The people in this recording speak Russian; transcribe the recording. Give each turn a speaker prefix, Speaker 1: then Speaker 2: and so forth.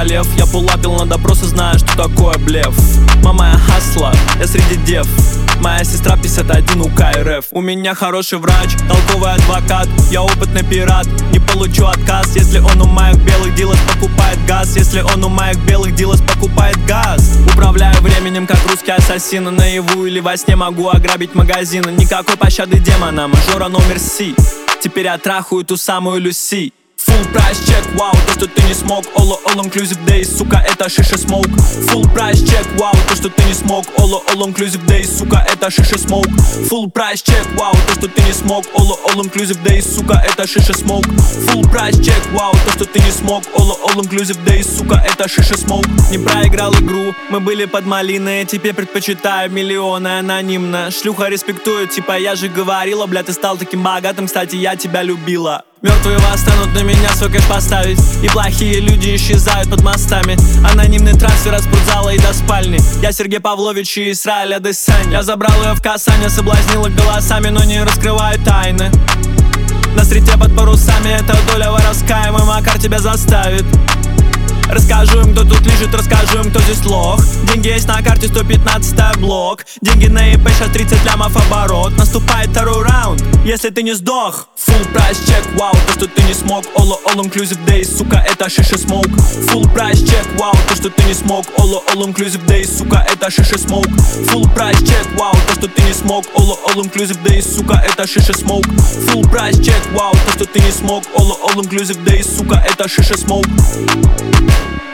Speaker 1: лев. Я пулапил на допросы, знаю, что такое блеф. Мама, я хасла, я среди дев. Моя сестра 51 УК РФ. У меня хороший врач, толковый адвокат. Я опытный пират, не получу отказ. Если он у моих белых дилов покупает газ. Если он у моих белых дилов покупает газ. Управляю временем, как русский ассасин. Наяву или во сне могу ограбить магазины. Никакой пощады демона, мажора номер Си. Теперь я трахаю ту самую Люси. Full прайс чек, вау, то, что ты не смог. All inclusive days, сука, это шиша смоук. Full прайс чек, вау, то, что ты не смог. All inclusive days, сука, это шиша смоук. Full прайс чек, вау, то, что ты не смог. All inclusive days, сука, это шиша смоук. Full прайс чек, вау, то, что ты не смог. All inclusive days, сука, это шиша смоук. Не проиграл игру, мы были под малиной. Теперь предпочитаю миллионы анонимно. Шлюха респектует, типа я же говорила. Бля, ты стал таким богатым, кстати, я тебя любила. Мертвые восстанут на меня свой кэш поставить. И плохие люди исчезают под мостами. Анонимный трансфер от спортзала и до спальни. Я Сергей Павлович и Израиль Адесань. Я забрал ее в Касане, соблазнил их голосами, но не раскрываю тайны. На стрите под парусами эта доля воровская. Мой Макар тебя заставит. Расскажу им, кто тут лежит, расскажу им, кто здесь лох. Деньги есть на карте, 115 блок. Деньги на ИП, сейчас 30 лямов оборот. Наступает второй раунд, если ты не сдох. Full прайс чек, вау, то, что ты не смог. All inclusive days, сука, это шиша смоук. Full прайс чек, вау, то, что ты не смог. All inclusive days, сука, это шиша смоук. Full прайс чек, вау, то, что ты не смог. All inclusive days, сука, это шиша смоук. Full прайс чек, вау, то, что ты не смог. All inclusive days, сука, это шиша смоук.